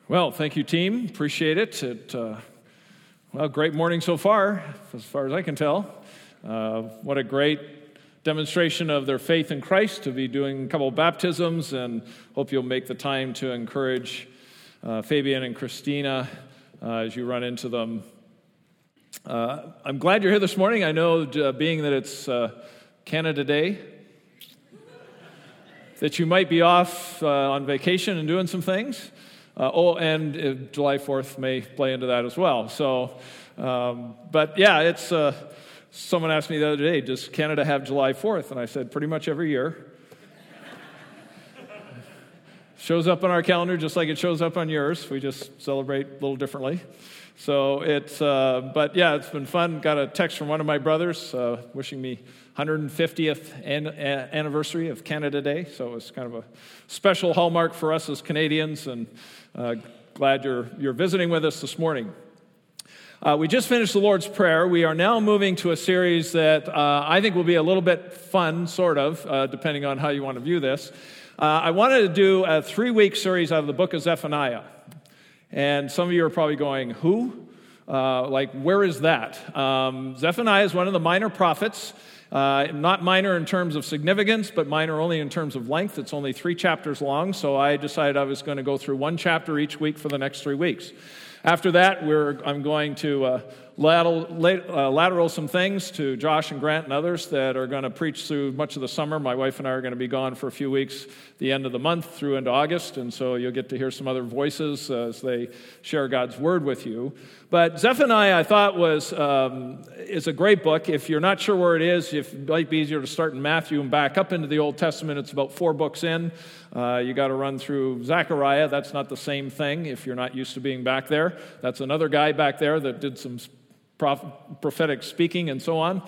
Well, thank you, team. Appreciate it. Great morning so far as I can tell. What a great demonstration of their faith in Christ to be doing a couple of baptisms, and hope you'll make the time to encourage Fabian and Christina as you run into them. I'm glad you're here this morning. I know, being that it's Canada Day, that you might be off on vacation and doing some things. And July 4th may play into that as well. So, it's, someone asked me the other day, does Canada have July 4th? And I said, pretty much every year. Shows up on our calendar just like it shows up on yours. We just celebrate a little differently. So it's been fun. Got a text from one of my brothers wishing me 150th anniversary of Canada Day. So it was kind of a special hallmark for us as Canadians, and glad you're visiting with us this morning. We just finished the Lord's Prayer. We are now moving to a series that I think will be a little bit fun, sort of, depending on how you want to view this. I wanted to do a 3-week series out of the book of Zephaniah. And some of you are probably going, who? Where is that? Zephaniah is one of the minor prophets. Not minor in terms of significance, but minor only in terms of length. It's only 3 chapters long, so I decided I was going to go through 1 chapter each week for the next 3 weeks. After that, I'm going to lateral some things to Josh and Grant and others that are going to preach through much of the summer. My wife and I are going to be gone for a few weeks the end of the month through into August, and so you'll get to hear some other voices as they share God's Word with you. But Zephaniah, I thought, is a great book. If you're not sure where it is, it might be easier to start in Matthew and back up into the Old Testament. It's about 4 books in. You got to run through Zechariah. That's not the same thing if you're not used to being back there. That's another guy back there that did some prophetic speaking and so on.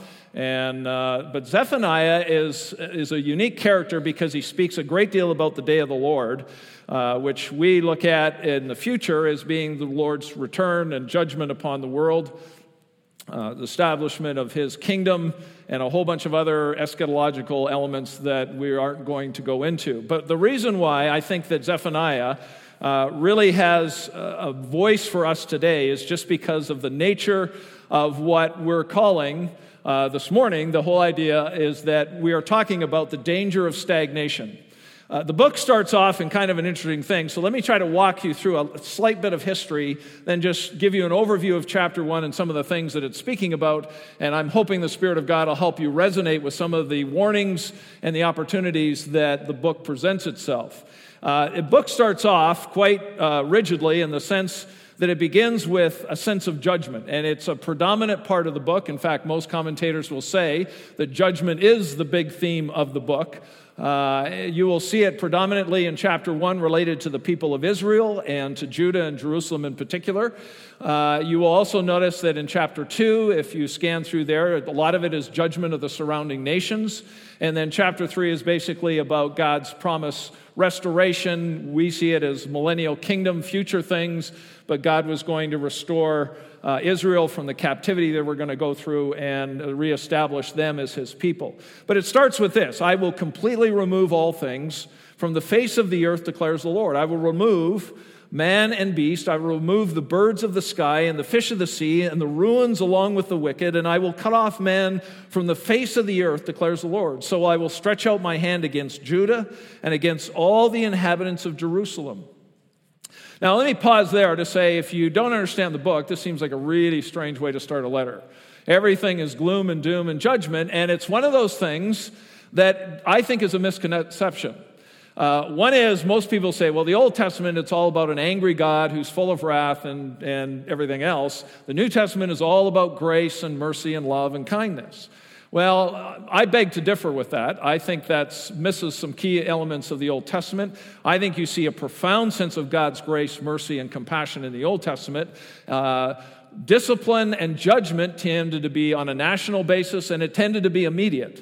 But Zephaniah is a unique character because he speaks a great deal about the day of the Lord, which we look at in the future as being the Lord's return and judgment upon the world, the establishment of his kingdom, and a whole bunch of other eschatological elements that we aren't going to go into. But the reason why I think that Zephaniah really has a voice for us today is just because of the nature of what we're calling this morning. The whole idea is that we are talking about the danger of stagnation. The book starts off in kind of an interesting thing, so let me try to walk you through a slight bit of history, then just give you an overview of chapter 1 and some of the things that it's speaking about, and I'm hoping the Spirit of God will help you resonate with some of the warnings and the opportunities that the book presents itself. The book starts off quite rigidly in the sense that it begins with a sense of judgment, and it's a predominant part of the book. In fact, most commentators will say that judgment is the big theme of the book. You will see it predominantly in chapter 1 related to the people of Israel and to Judah and Jerusalem in particular. You will also notice that in chapter 2, if you scan through there, a lot of it is judgment of the surrounding nations. And then chapter 3 is basically about God's promise restoration. We see it as millennial kingdom, future things, but God was going to restore Israel from the captivity that we're going to go through and reestablish them as his people. But it starts with this: I will completely remove all things from the face of the earth, declares the Lord. I will remove man and beast. I will remove the birds of the sky and the fish of the sea and the ruins along with the wicked, and I will cut off man from the face of the earth, declares the Lord. So I will stretch out my hand against Judah and against all the inhabitants of Jerusalem. Now, let me pause there to say, if you don't understand the book, this seems like a really strange way to start a letter. Everything is gloom and doom and judgment, and it's one of those things that I think is a misconception. One is, most people say, well, the Old Testament, it's all about an angry God who's full of wrath and everything else. The New Testament is all about grace and mercy and love and kindness. Well, I beg to differ with that. I think that misses some key elements of the Old Testament. I think you see a profound sense of God's grace, mercy, and compassion in the Old Testament. Discipline and judgment tended to be on a national basis, and it tended to be immediate.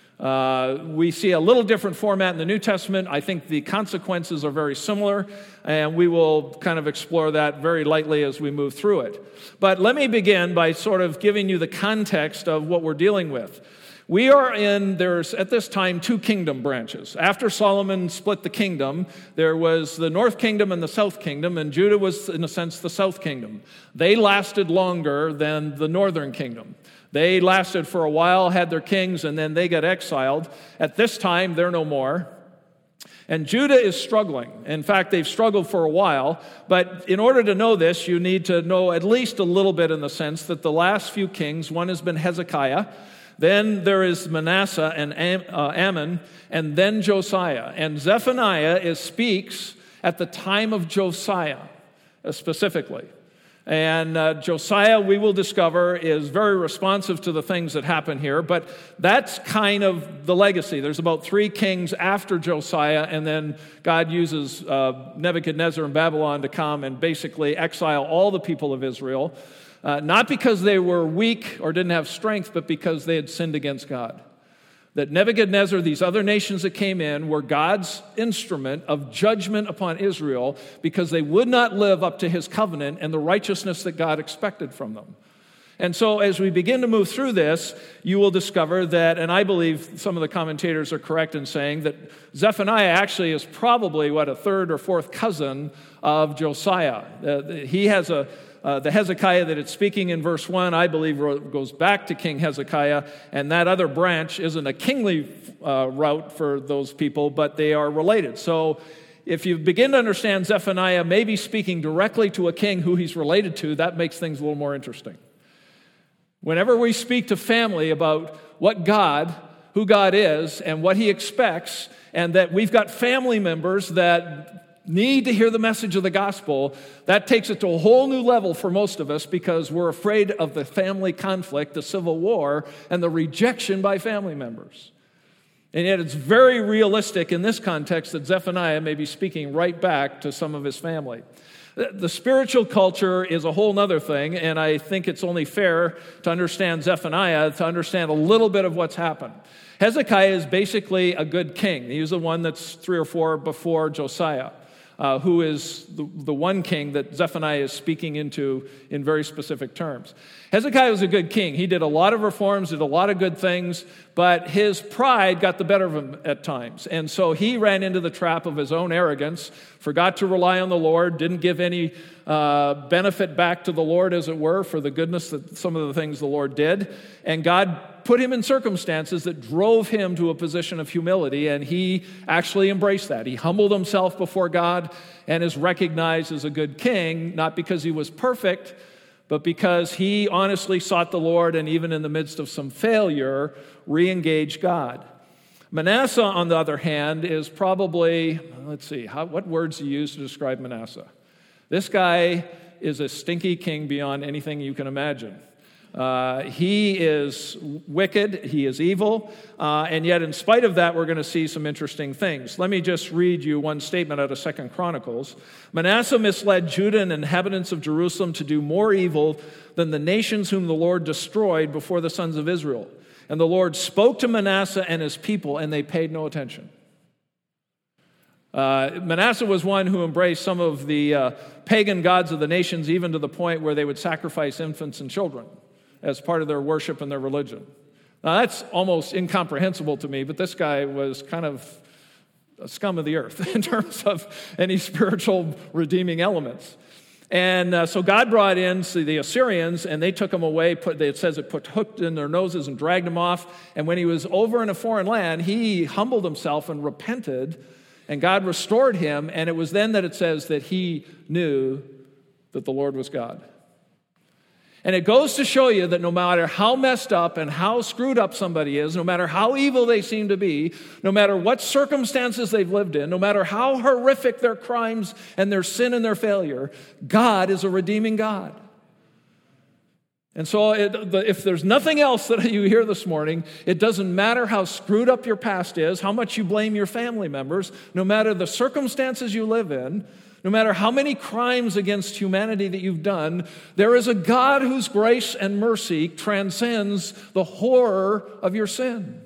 We see a little different format in the New Testament. I think the consequences are very similar, and we will kind of explore that very lightly as we move through it. But let me begin by sort of giving you the context of what we're dealing with. There's at this time 2 kingdom branches. After Solomon split the kingdom, there was the north kingdom and the south kingdom, and Judah was, in a sense, the south kingdom. They lasted longer than the northern kingdom. They lasted for a while, had their kings, and then they got exiled. At this time, they're no more. And Judah is struggling. In fact, they've struggled for a while. But in order to know this, you need to know at least a little bit in the sense that the last few kings, one has been Hezekiah, then there is Manasseh and Ammon, and then Josiah. And Zephaniah speaks at the time of Josiah specifically. And Josiah, we will discover, is very responsive to the things that happen here, but that's kind of the legacy. There's about 3 kings after Josiah, and then God uses Nebuchadnezzar and Babylon to come and basically exile all the people of Israel, not because they were weak or didn't have strength, but because they had sinned against God. That Nebuchadnezzar, these other nations that came in, were God's instrument of judgment upon Israel because they would not live up to his covenant and the righteousness that God expected from them. And so as we begin to move through this, you will discover that, and I believe some of the commentators are correct in saying that Zephaniah actually is probably, a third or fourth cousin of Josiah. He has the Hezekiah that it's speaking in verse 1, I believe, goes back to King Hezekiah, and that other branch isn't a kingly route for those people, but they are related. So if you begin to understand Zephaniah maybe speaking directly to a king who he's related to, that makes things a little more interesting. Whenever we speak to family about who God is and what he expects, and that we've got family members that need to hear the message of the gospel, that takes it to a whole new level for most of us because we're afraid of the family conflict, the civil war, and the rejection by family members. And yet it's very realistic in this context that Zephaniah may be speaking right back to some of his family. The spiritual culture is a whole other thing, and I think it's only fair to understand Zephaniah to understand a little bit of what's happened. Hezekiah is basically a good king. He's the one that's 3 or 4 before Josiah, who is the one king that Zephaniah is speaking into in very specific terms. Hezekiah was a good king. He did a lot of reforms, did a lot of good things, but his pride got the better of him at times. And so he ran into the trap of his own arrogance, forgot to rely on the Lord, didn't give any benefit back to the Lord, as it were, for the goodness that some of the things the Lord did. And God put him in circumstances that drove him to a position of humility, and he actually embraced that. He humbled himself before God and is recognized as a good king, not because he was perfect, but because he honestly sought the Lord and even in the midst of some failure, re-engaged God. Manasseh, on the other hand, is probably, what words do you use to describe Manasseh? This guy is a stinky king beyond anything you can imagine. He is wicked, he is evil, and yet in spite of that, we're going to see some interesting things. Let me just read you one statement out of 2 Chronicles. Manasseh misled Judah and inhabitants of Jerusalem to do more evil than the nations whom the Lord destroyed before the sons of Israel. And the Lord spoke to Manasseh and his people, and they paid no attention. Manasseh was one who embraced some of the pagan gods of the nations, even to the point where they would sacrifice infants and children as part of their worship and their religion. Now, that's almost incomprehensible to me, but this guy was kind of a scum of the earth in terms of any spiritual redeeming elements. And so God brought in the Assyrians, and they took him away. It says it put hooks in their noses and dragged him off. And when he was over in a foreign land, he humbled himself and repented, and God restored him. And it was then that it says that he knew that the Lord was God. And it goes to show you that no matter how messed up and how screwed up somebody is, no matter how evil they seem to be, no matter what circumstances they've lived in, no matter how horrific their crimes and their sin and their failure, God is a redeeming God. And so if there's nothing else that you hear this morning, it doesn't matter how screwed up your past is, how much you blame your family members, no matter the circumstances you live in, no matter how many crimes against humanity that you've done, there is a God whose grace and mercy transcends the horror of your sin.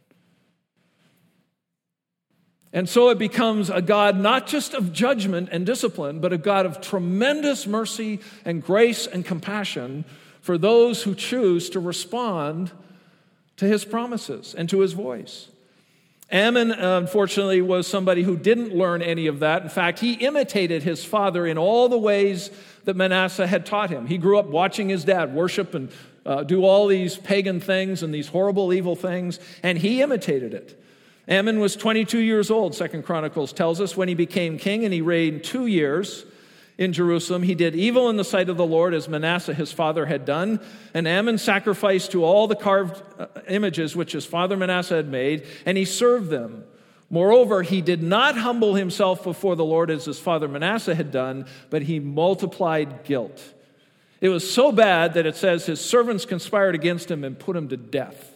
And so it becomes a God not just of judgment and discipline, but a God of tremendous mercy and grace and compassion for those who choose to respond to his promises and to his voice. Ammon, unfortunately, was somebody who didn't learn any of that. In fact, he imitated his father in all the ways that Manasseh had taught him. He grew up watching his dad worship and do all these pagan things and these horrible, evil things, and he imitated it. Ammon was 22 years old, 2 Chronicles tells us, when he became king, and he reigned 2 years in Jerusalem. He did evil in the sight of the Lord, as Manasseh his father had done. And Ammon sacrificed to all the carved images which his father Manasseh had made, and he served them. Moreover, he did not humble himself before the Lord as his father Manasseh had done, but he multiplied guilt. It was so bad that it says his servants conspired against him and put him to death.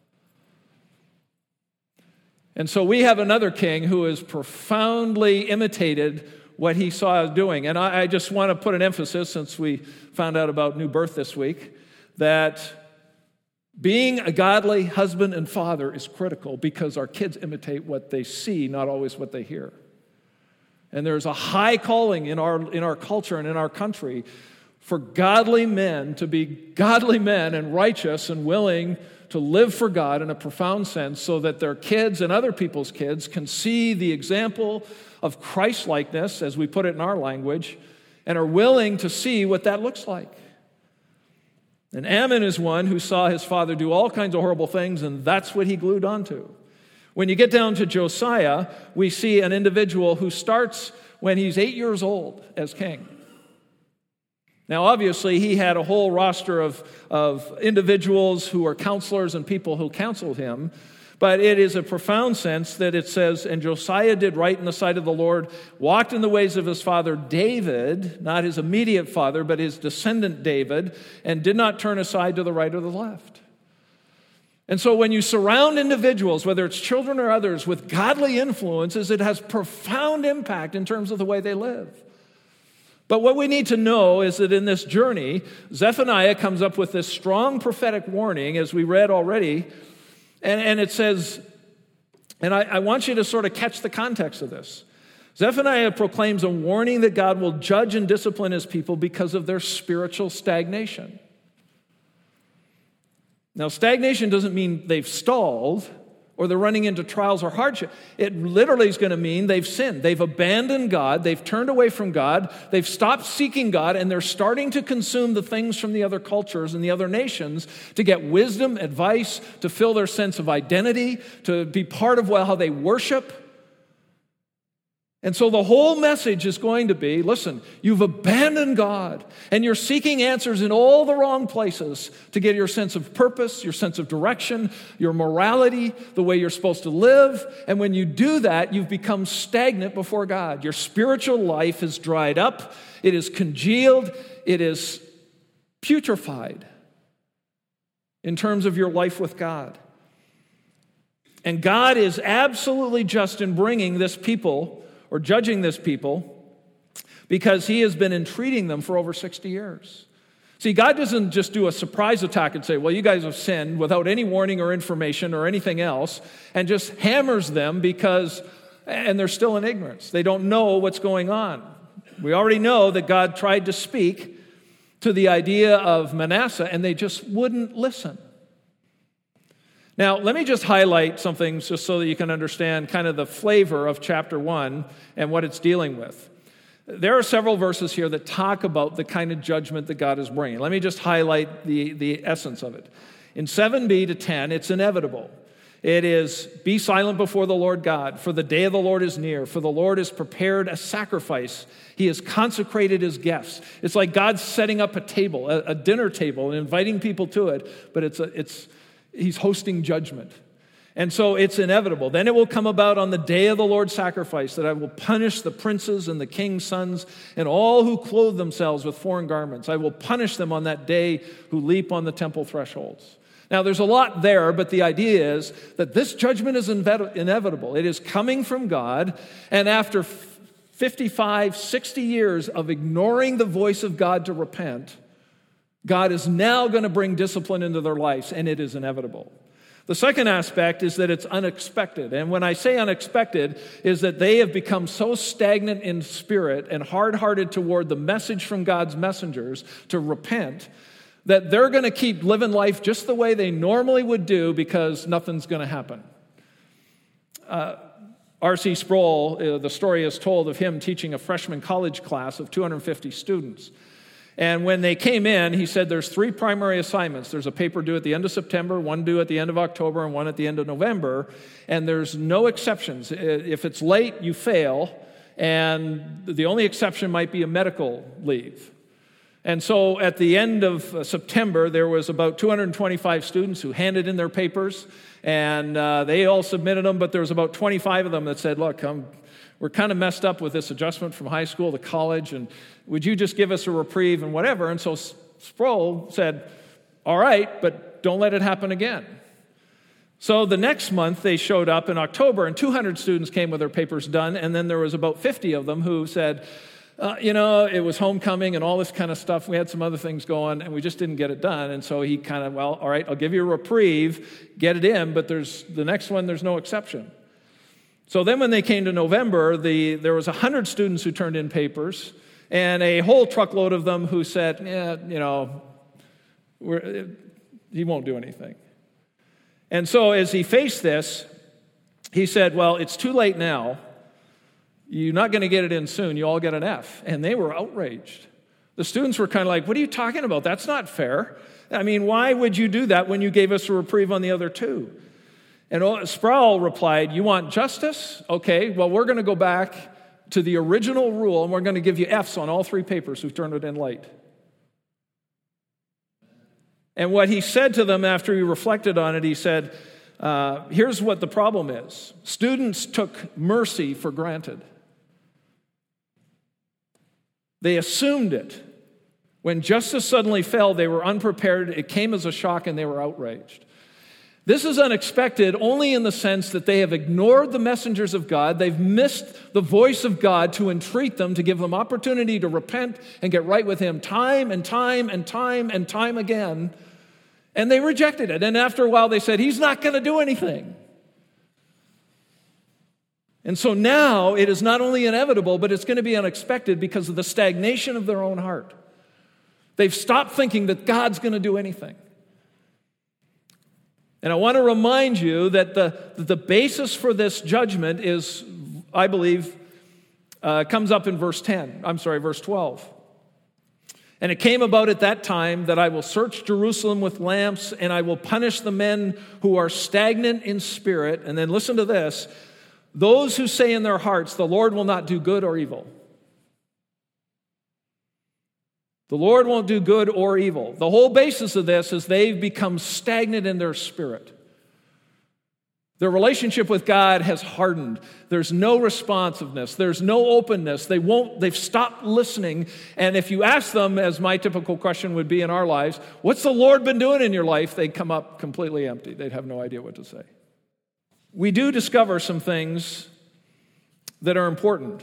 And so we have another king who has profoundly imitated what he saw doing. And I just want to put an emphasis, since we found out about new birth this week, that being a godly husband and father is critical, because our kids imitate what they see, not always what they hear. And there's a high calling in our culture and in our country for godly men to be godly men and righteous and willing to live for God in a profound sense, so that their kids and other people's kids can see the example of Christ-likeness, as we put it in our language, and are willing to see what that looks like. And Ammon is one who saw his father do all kinds of horrible things, and that's what he glued onto. When you get down to Josiah, we see an individual who starts when he's 8 years old as king. Now, obviously, he had a whole roster of individuals who are counselors and people who counseled him, but it is a profound sense that it says, and Josiah did right in the sight of the Lord, walked in the ways of his father David, not his immediate father, but his descendant David, and did not turn aside to the right or the left. And so when you surround individuals, whether it's children or others, with godly influences, it has profound impact in terms of the way they live. But what we need to know is that in this journey, Zephaniah comes up with this strong prophetic warning, as we read already, and it says, and I want you to sort of catch the context of this. Zephaniah proclaims a warning that God will judge and discipline his people because of their spiritual stagnation. Now, stagnation doesn't mean they've stalled or they're running into trials or hardship. It literally is going to mean they've sinned. They've abandoned God. They've turned away from God. They've stopped seeking God, and they're starting to consume the things from the other cultures and the other nations to get wisdom, advice, to fill their sense of identity, to be part of how they worship. And so the whole message is going to be, listen, you've abandoned God, and you're seeking answers in all the wrong places to get your sense of purpose, your sense of direction, your morality, the way you're supposed to live. And when you do that, you've become stagnant before God. Your spiritual life is dried up. It is congealed. It is putrefied in terms of your life with God. And God is absolutely just in bringing this people, or judging this people, because he has been entreating them for over 60 years. See, God doesn't just do a surprise attack and say, well, you guys have sinned, without any warning or information or anything else, and just hammers them and they're still in ignorance. They don't know what's going on. We already know that God tried to speak to the idea of Manasseh, and they just wouldn't listen. Now, let me just highlight some things just so that you can understand kind of the flavor of chapter 1 and what it's dealing with. There are several verses here that talk about the kind of judgment that God is bringing. Let me just highlight the essence of it. In 7b to 10, it's inevitable. It is, be silent before the Lord God, for the day of the Lord is near, for the Lord has prepared a sacrifice. He has consecrated his guests. It's like God's setting up a table, a dinner table, and inviting people to it, but he's hosting judgment. And so it's inevitable. Then it will come about on the day of the Lord's sacrifice that I will punish the princes and the king's sons and all who clothe themselves with foreign garments. I will punish them on that day who leap on the temple thresholds. Now, there's a lot there, but the idea is that this judgment is inevitable. It is coming from God, and after 55, 60 years of ignoring the voice of God to repent, God is now going to bring discipline into their lives, and it is inevitable. The second aspect is that it's unexpected. And when I say unexpected, is that they have become so stagnant in spirit and hard-hearted toward the message from God's messengers to repent, that they're going to keep living life just the way they normally would do because nothing's going to happen. R.C. Sproul, the story is told of him teaching a freshman college class of 250 students. And when they came in, he said there's 3 primary assignments. There's a paper due at the end of September, one due at the end of October, and one at the end of November. And there's no exceptions. If it's late, you fail. And the only exception might be a medical leave. And so at the end of September, there was about 225 students who handed in their papers. And they all submitted them, but there was about 25 of them that said, look, we're kind of messed up with this adjustment from high school to college, and would you just give us a reprieve and whatever? And so Sproul said, all right, but don't let it happen again. So the next month they showed up in October, and 200 students came with their papers done, and then there was about 50 of them who said, it was homecoming and all this kind of stuff. We had some other things going, and we just didn't get it done. And so he kind of, well, all right, I'll give you a reprieve, get it in, but the next one, there's no exception. So then when they came to November, there was 100 students who turned in papers, and a whole truckload of them who said, he won't do anything. And so as he faced this, he said, well, it's too late now. You're not going to get it in soon. You all get an F. And they were outraged. The students were kind of like, what are you talking about? That's not fair. I mean, why would you do that when you gave us a reprieve on the other 2? And Sproul replied, you want justice? Okay, well, we're going to go back to the original rule, and we're going to give you Fs on all 3 papers who turned it in late. And what he said to them after he reflected on it, he said, here's what the problem is. Students took mercy for granted. They assumed it. When justice suddenly fell, they were unprepared. It came as a shock, and they were outraged. This is unexpected only in the sense that they have ignored the messengers of God. They've missed the voice of God to entreat them, to give them opportunity to repent and get right with Him time and time and time and time again. And they rejected it. And after a while, they said, He's not going to do anything. And so now it is not only inevitable, but it's going to be unexpected because of the stagnation of their own heart. They've stopped thinking that God's going to do anything. And I want to remind you that the basis for this judgment is, I believe, comes up in verse 12. And it came about at that time that I will search Jerusalem with lamps, and I will punish the men who are stagnant in spirit. And then listen to this, those who say in their hearts, the Lord will not do good or evil. The Lord won't do good or evil. The whole basis of this is they've become stagnant in their spirit. Their relationship with God has hardened. There's no responsiveness. There's no openness. They've stopped listening. And if you ask them, as my typical question would be in our lives, what's the Lord been doing in your life? They'd come up completely empty. They'd have no idea what to say. We do discover some things that are important.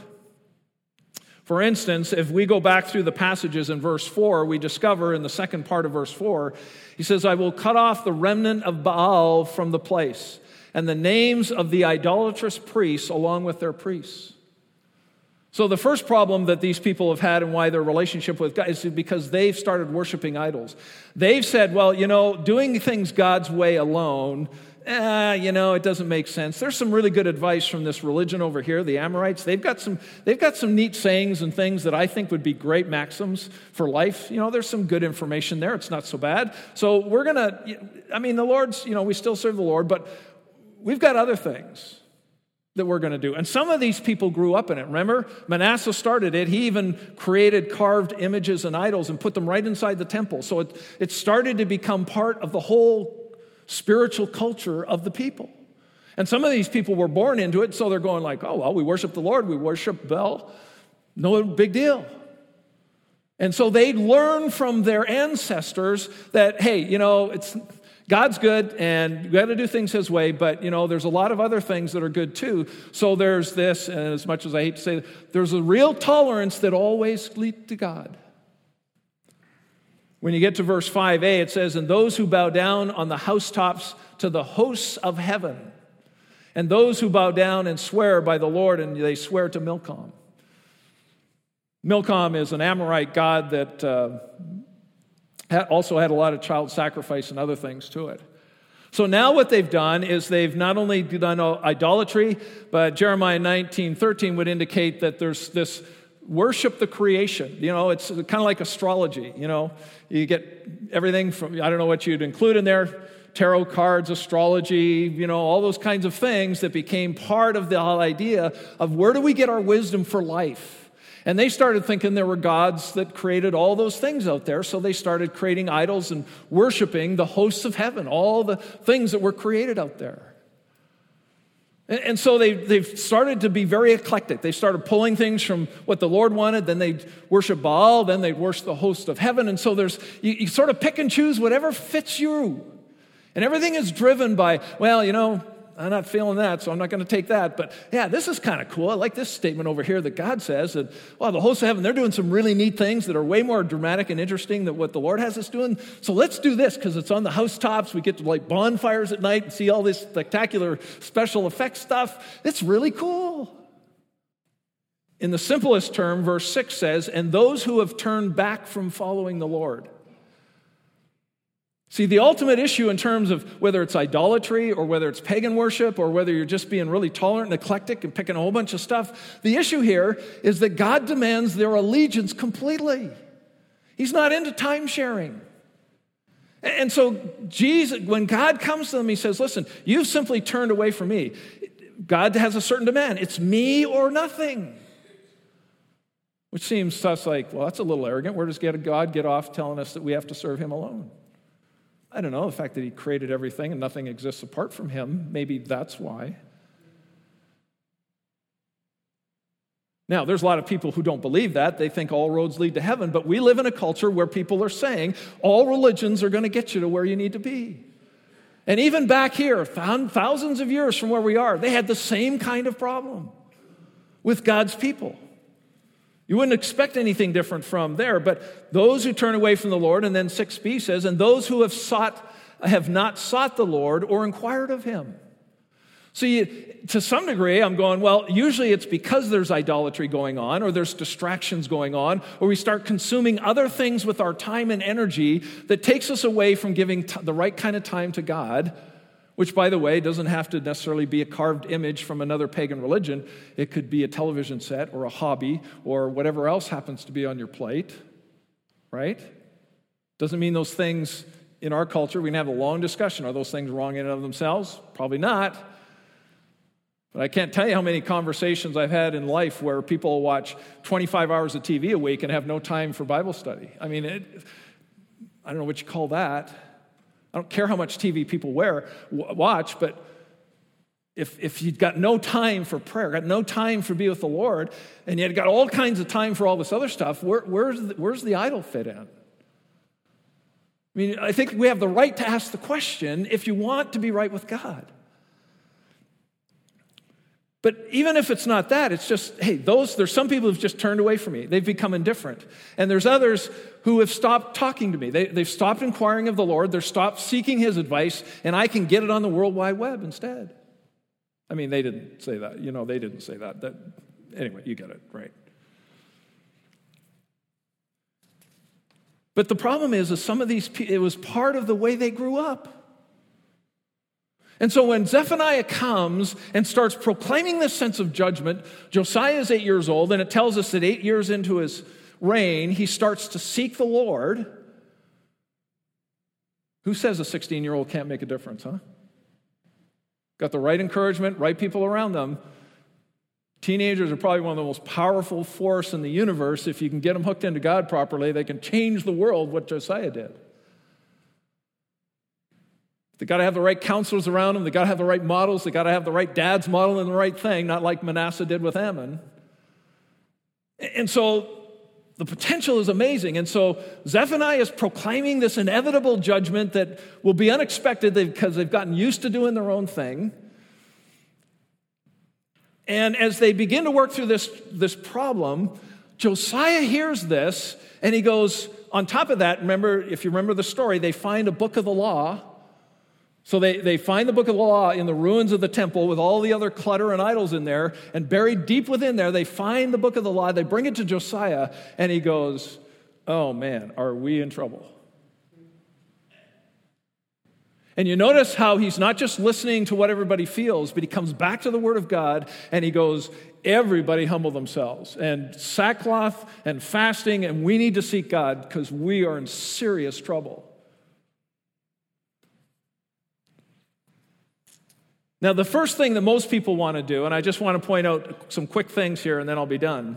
For instance, if we go back through the passages in verse 4, we discover in the second part of verse 4, he says, I will cut off the remnant of Baal from the place, and the names of the idolatrous priests along with their priests. So the first problem that these people have had and why their relationship with God is because they've started worshiping idols. They've said, well, doing things God's way alone, it doesn't make sense. There's some really good advice from this religion over here, the Amorites. They've got some neat sayings and things that I think would be great maxims for life. There's some good information there. It's not so bad. So the Lord's, we still serve the Lord, but we've got other things that we're going to do. And some of these people grew up in it. Remember, Manasseh started it. He even created carved images and idols and put them right inside the temple. So it started to become part of the whole spiritual culture of the people. And some of these people were born into it, so they're going like, oh, well, we worship the Lord, we worship Baal, no big deal. And so they learn from their ancestors that, hey, it's God's good and we got to do things His way, but, there's a lot of other things that are good too. So there's this, and as much as I hate to say it, there's a real tolerance that always leads to God. When you get to verse 5a, it says, and those who bow down on the housetops to the hosts of heaven, and those who bow down and swear by the Lord, and they swear to Milcom. Milcom is an Amorite god that also had a lot of child sacrifice and other things to it. So now what they've done is they've not only done idolatry, but Jeremiah 19:13 would indicate that there's this worship the creation. It's kind of like astrology. You get everything from, I don't know what you'd include in there, tarot cards, astrology, all those kinds of things that became part of the whole idea of where do we get our wisdom for life? And they started thinking there were gods that created all those things out there, so they started creating idols and worshiping the hosts of heaven, all the things that were created out there. And so they've started to be very eclectic. They started pulling things from what the Lord wanted, then they'd worship Baal, then they'd worship the host of heaven. And so you sort of pick and choose whatever fits you. And everything is driven by, I'm not feeling that, so I'm not going to take that. But yeah, this is kind of cool. I like this statement over here that God says that, the hosts of heaven, they're doing some really neat things that are way more dramatic and interesting than what the Lord has us doing. So let's do this because it's on the housetops. We get to light bonfires at night and see all this spectacular special effects stuff. It's really cool. In the simplest term, verse 6 says, and those who have turned back from following the Lord. See, the ultimate issue in terms of whether it's idolatry or whether it's pagan worship or whether you're just being really tolerant and eclectic and picking a whole bunch of stuff, the issue here is that God demands their allegiance completely. He's not into time sharing. And so Jesus, when God comes to them, he says, listen, you've simply turned away from me. God has a certain demand. It's me or nothing. Which seems to us like, well, that's a little arrogant. Where does God get off telling us that we have to serve him alone? I don't know, the fact that he created everything and nothing exists apart from him, maybe that's why. Now, there's a lot of people who don't believe that. They think all roads lead to heaven, but we live in a culture where people are saying all religions are going to get you to where you need to be. And even back here, thousands of years from where we are, they had the same kind of problem with God's people. You wouldn't expect anything different from there, but those who turn away from the Lord, and then 6b says, and those who have not sought the Lord or inquired of him. So to some degree, I'm going, well, usually it's because there's idolatry going on, or there's distractions going on, or we start consuming other things with our time and energy that takes us away from giving the right kind of time to God, which, by the way, doesn't have to necessarily be a carved image from another pagan religion. It could be a television set or a hobby or whatever else happens to be on your plate, right? Doesn't mean those things in our culture, we can have a long discussion. Are those things wrong in and of themselves? Probably not. But I can't tell you how many conversations I've had in life where people watch 25 hours of TV a week and have no time for Bible study. I mean, I don't know what you call that. I don't care how much TV people watch, but if you've got no time for prayer, got no time for be with the Lord, and yet got all kinds of time for all this other stuff, where's the idol fit in? I mean, I think we have the right to ask the question if you want to be right with God. But even if it's not that, it's just, hey, there's some people who've just turned away from me. They've become indifferent. And there's others who have stopped talking to me. They've stopped inquiring of the Lord. They've stopped seeking his advice, and I can get it on the World Wide Web instead. I mean, they didn't say that. They didn't say that. Anyway, you get it, right? But the problem is some of these people, it was part of the way they grew up. And so when Zephaniah comes and starts proclaiming this sense of judgment, Josiah is 8 years old, and it tells us that 8 years into his reign, he starts to seek the Lord. Who says a 16-year-old can't make a difference, huh? Got the right encouragement, right people around them. Teenagers are probably one of the most powerful force in the universe. If you can get them hooked into God properly, they can change the world, what Josiah did. They got to have the right counselors around them. They got to have the right models. They got to have the right dads modeling the right thing, not like Manasseh did with Ammon. And so the potential is amazing. And so Zephaniah is proclaiming this inevitable judgment that will be unexpected because they've gotten used to doing their own thing. And as they begin to work through this problem, Josiah hears this, and he goes, on top of that, if you remember the story, they find a book of the law. So they find the book of the law in the ruins of the temple with all the other clutter and idols in there, and buried deep within there, they find the book of the law. They bring it to Josiah, and he goes, oh man, are we in trouble? And you notice how he's not just listening to what everybody feels, but he comes back to the Word of God and he goes, everybody humble themselves, and sackcloth and fasting, and we need to seek God because we are in serious trouble. Now, the first thing that most people want to do, and I just want to point out some quick things here and then I'll be done,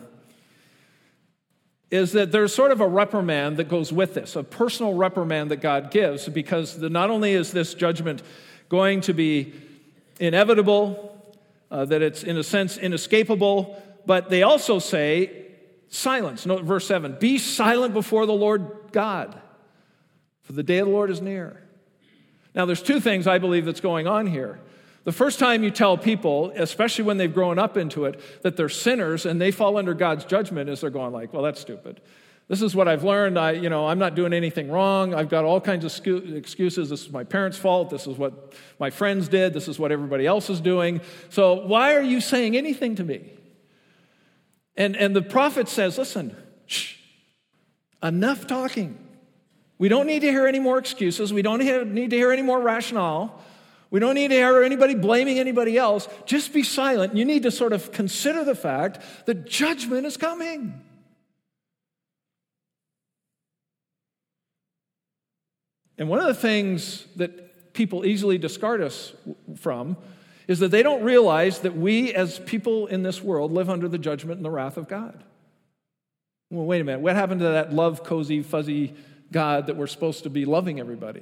is that there's sort of a reprimand that goes with this, a personal reprimand that God gives, because not only is this judgment going to be inevitable, that it's in a sense inescapable, but they also say silence. Note verse 7, be silent before the Lord God, for the day of the Lord is near. Now there's two things I believe that's going on here. The first time you tell people, especially when they've grown up into it, that they're sinners and they fall under God's judgment, is they're going like, well, that's stupid. This is what I've learned. I'm not doing anything wrong. I've got all kinds of excuses. This is my parents' fault. This is what my friends did. This is what everybody else is doing. So why are you saying anything to me? And the prophet says, listen, enough talking. We don't need to hear any more excuses. We don't need to hear any more rationale. We don't need to hear anybody blaming anybody else. Just be silent. You need to sort of consider the fact that judgment is coming. And one of the things that people easily discard us from is that they don't realize that we as people in this world live under the judgment and the wrath of God. Well, wait a minute. What happened to that love, cozy, fuzzy God that we're supposed to be loving everybody?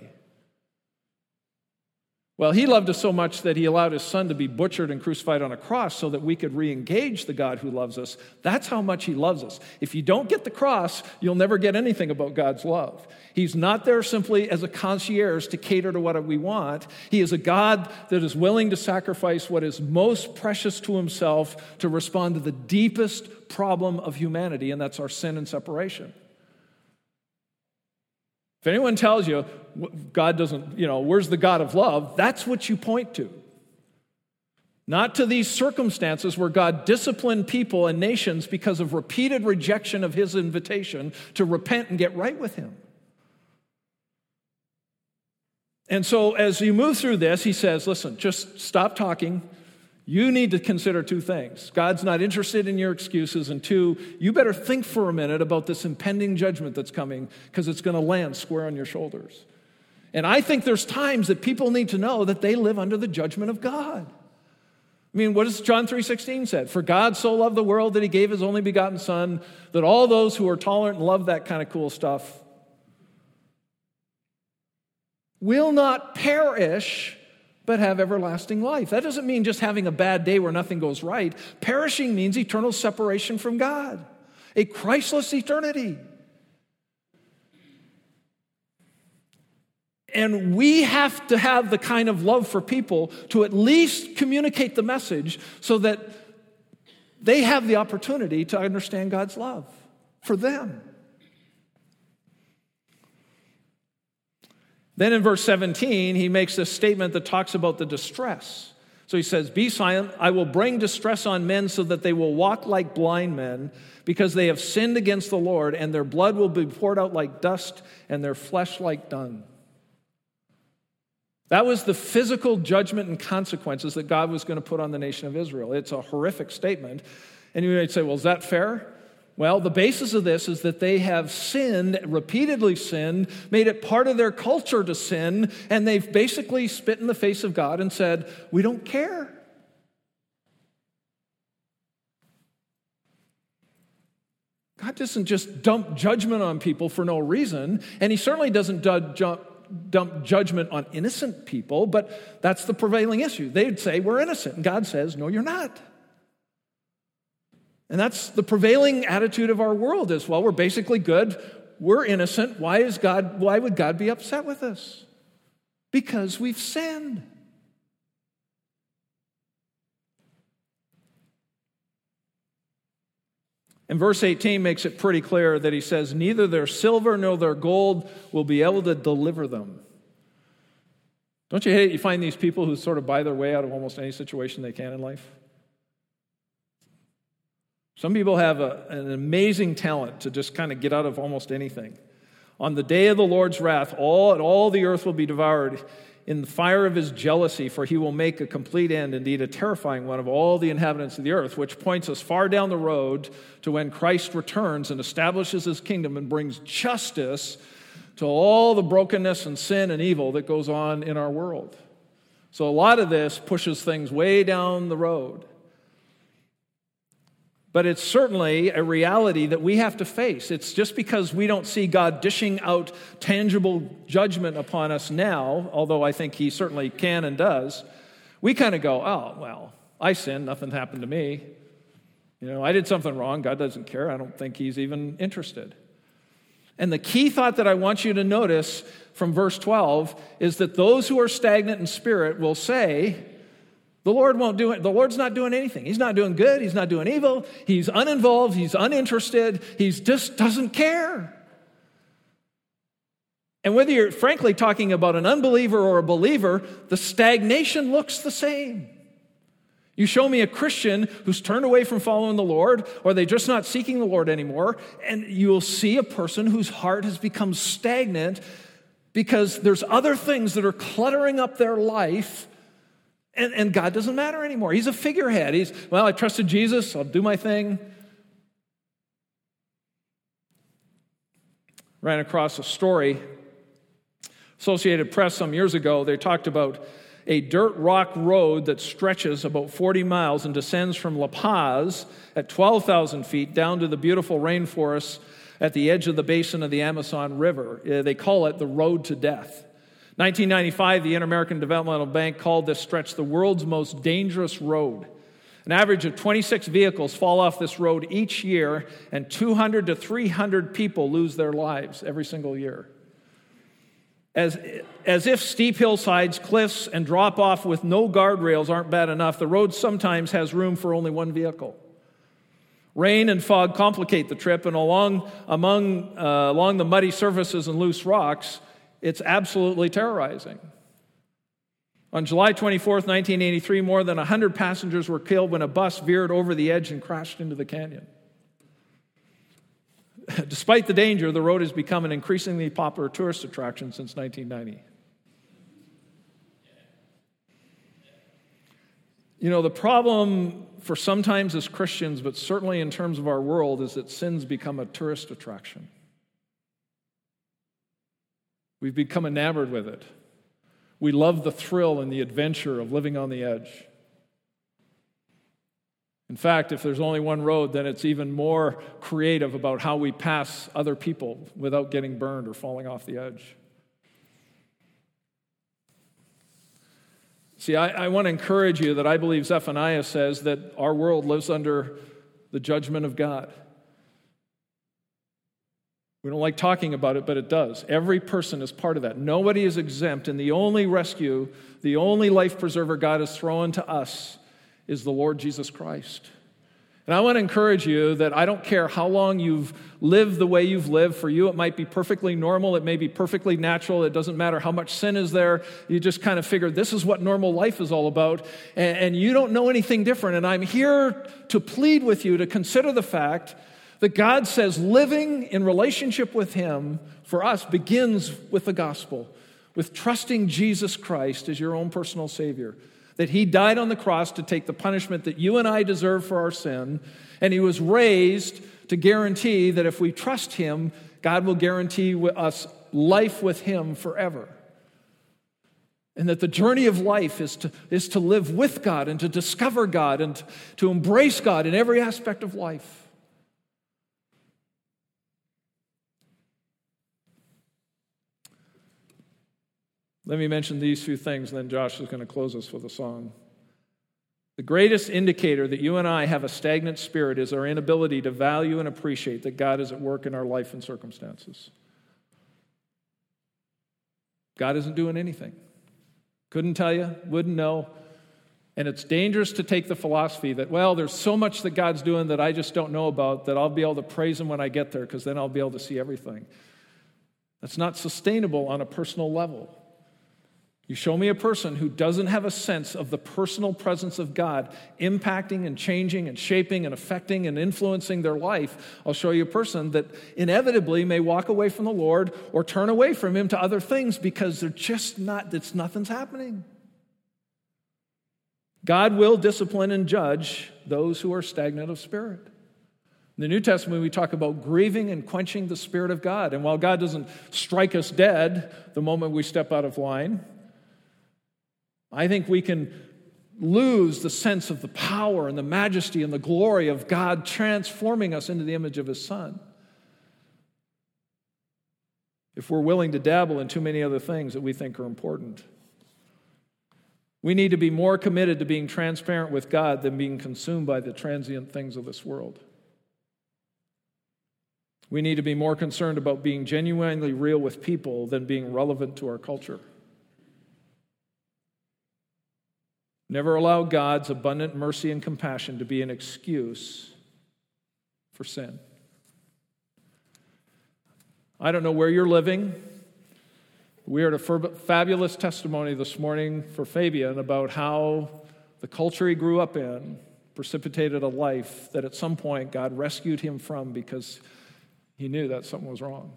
Well, he loved us so much that he allowed his son to be butchered and crucified on a cross so that we could re-engage the God who loves us. That's how much he loves us. If you don't get the cross, you'll never get anything about God's love. He's not there simply as a concierge to cater to what we want. He is a God that is willing to sacrifice what is most precious to himself to respond to the deepest problem of humanity, and that's our sin and separation. If anyone tells you God doesn't, where's the God of love, that's what you point to. Not to these circumstances where God disciplined people and nations because of repeated rejection of his invitation to repent and get right with him. And so as you move through this, he says, listen, just stop talking. You need to consider two things. God's not interested in your excuses. And two, you better think for a minute about this impending judgment that's coming, because it's going to land square on your shoulders. And I think there's times that people need to know that they live under the judgment of God. I mean, what does John 3:16 say? For God so loved the world that he gave his only begotten son, that all those who are tolerant and love that kind of cool stuff will not perish, but have everlasting life. That doesn't mean just having a bad day where nothing goes right. Perishing means eternal separation from God, a Christless eternity. And we have to have the kind of love for people to at least communicate the message so that they have the opportunity to understand God's love for them. Then in verse 17, he makes this statement that talks about the distress. So he says, be silent, I will bring distress on men so that they will walk like blind men, because they have sinned against the Lord, and their blood will be poured out like dust and their flesh like dung. That was the physical judgment and consequences that God was going to put on the nation of Israel. It's a horrific statement. And you might say, well, is that fair? Well, the basis of this is that they have sinned, repeatedly sinned, made it part of their culture to sin, and they've basically spit in the face of God and said, we don't care. God doesn't just dump judgment on people for no reason, and he certainly doesn't dump judgment on innocent people, but that's the prevailing issue. They'd say, we're innocent, and God says, no, you're not. And that's the prevailing attitude of our world is, well, we're basically good, we're innocent, why would God be upset with us? Because we've sinned. And verse 18 makes it pretty clear that he says, neither their silver nor their gold will be able to deliver them. Don't you hate it? You find these people who sort of buy their way out of almost any situation they can in life? Some people have an amazing talent to just kind of get out of almost anything. On the day of the Lord's wrath, all the earth will be devoured. in the fire of his jealousy, for he will make a complete end, indeed a terrifying one, of all the inhabitants of the earth, which points us far down the road to when Christ returns and establishes his kingdom and brings justice to all the brokenness and sin and evil that goes on in our world. So a lot of this pushes things way down the road. But it's certainly a reality that we have to face. It's just because we don't see God dishing out tangible judgment upon us now, although I think he certainly can and does, we kind of go, oh, well, I sinned, nothing happened to me. I did something wrong, God doesn't care, I don't think he's even interested. And the key thought that I want you to notice from verse 12 is that those who are stagnant in spirit will say, the Lord won't do it. The Lord's not doing anything. He's not doing good. He's not doing evil. He's uninvolved. He's uninterested. He just doesn't care. And whether you're frankly talking about an unbeliever or a believer, the stagnation looks the same. You show me a Christian who's turned away from following the Lord, or they're just not seeking the Lord anymore, and you'll see a person whose heart has become stagnant because there's other things that are cluttering up their life. And God doesn't matter anymore. He's a figurehead. I trusted Jesus. I'll do my thing. Ran across a story. Associated Press some years ago, they talked about a dirt rock road that stretches about 40 miles and descends from La Paz at 12,000 feet down to the beautiful rainforests at the edge of the basin of the Amazon River. They call it the Road to Death. 1995, the Inter-American Developmental Bank called this stretch the world's most dangerous road. An average of 26 vehicles fall off this road each year, and 200 to 300 people lose their lives every single year. As if steep hillsides, cliffs, and drop-off with no guardrails aren't bad enough, the road sometimes has room for only one vehicle. Rain and fog complicate the trip, and along the muddy surfaces and loose rocks, it's absolutely terrorizing. On July 24th, 1983, more than 100 passengers were killed when a bus veered over the edge and crashed into the canyon. Despite the danger, the road has become an increasingly popular tourist attraction since 1990. The problem for sometimes as Christians, but certainly in terms of our world, is that sin's become a tourist attraction. We've become enamored with it. We love the thrill and the adventure of living on the edge. In fact, if there's only one road, then it's even more creative about how we pass other people without getting burned or falling off the edge. See, I want to encourage you that I believe Zephaniah says that our world lives under the judgment of God. We don't like talking about it, but it does. Every person is part of that. Nobody is exempt, and the only rescue, the only life preserver God has thrown to us is the Lord Jesus Christ. And I want to encourage you that I don't care how long you've lived the way you've lived. For you, it might be perfectly normal. It may be perfectly natural. It doesn't matter how much sin is there. You just kind of figure this is what normal life is all about. And you don't know anything different. And I'm here to plead with you to consider the fact that God says living in relationship with him for us begins with the gospel, with trusting Jesus Christ as your own personal Savior. That he died on the cross to take the punishment that you and I deserve for our sin, and he was raised to guarantee that if we trust him, God will guarantee us life with him forever. And that the journey of life is to live with God and to discover God and to embrace God in every aspect of life. Let me mention these few things, and then Josh is going to close us with a song. The greatest indicator that you and I have a stagnant spirit is our inability to value and appreciate that God is at work in our life and circumstances. God isn't doing anything. Couldn't tell you, wouldn't know. And it's dangerous to take the philosophy that, well, there's so much that God's doing that I just don't know about that I'll be able to praise him when I get there because then I'll be able to see everything. That's not sustainable on a personal level. You show me a person who doesn't have a sense of the personal presence of God impacting and changing and shaping and affecting and influencing their life. I'll show you a person that inevitably may walk away from the Lord or turn away from Him to other things because they're just not, nothing's happening. God will discipline and judge those who are stagnant of spirit. In the New Testament, we talk about grieving and quenching the Spirit of God. And while God doesn't strike us dead the moment we step out of line, I think we can lose the sense of the power and the majesty and the glory of God transforming us into the image of His Son if we're willing to dabble in too many other things that we think are important. We need to be more committed to being transparent with God than being consumed by the transient things of this world. We need to be more concerned about being genuinely real with people than being relevant to our culture. Never allow God's abundant mercy and compassion to be an excuse for sin. I don't know where you're living. We heard a fabulous testimony this morning for Fabian about how the culture he grew up in precipitated a life that at some point God rescued him from because he knew that something was wrong.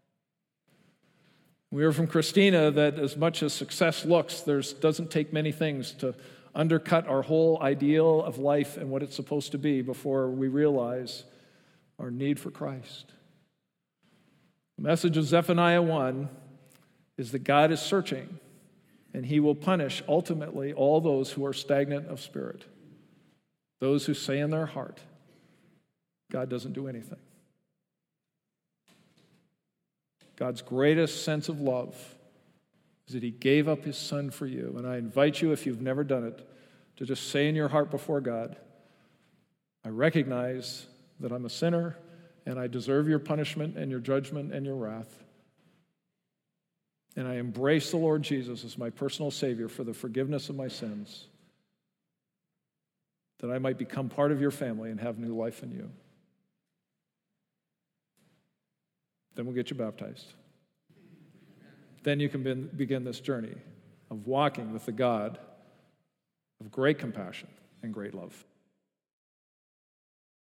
We heard from Christina that as much as success looks, doesn't take many things to undercut our whole ideal of life and what it's supposed to be before we realize our need for Christ. The message of Zephaniah 1 is that God is searching, and He will punish ultimately all those who are stagnant of spirit, those who say in their heart, God doesn't do anything. God's greatest sense of love is that He gave up His Son for you. And I invite you, if you've never done it, to just say in your heart before God, I recognize that I'm a sinner and I deserve your punishment and your judgment and your wrath. And I embrace the Lord Jesus as my personal Savior for the forgiveness of my sins, that I might become part of your family and have new life in you. Then we'll get you baptized. Then you can begin this journey of walking with the God of great compassion and great love.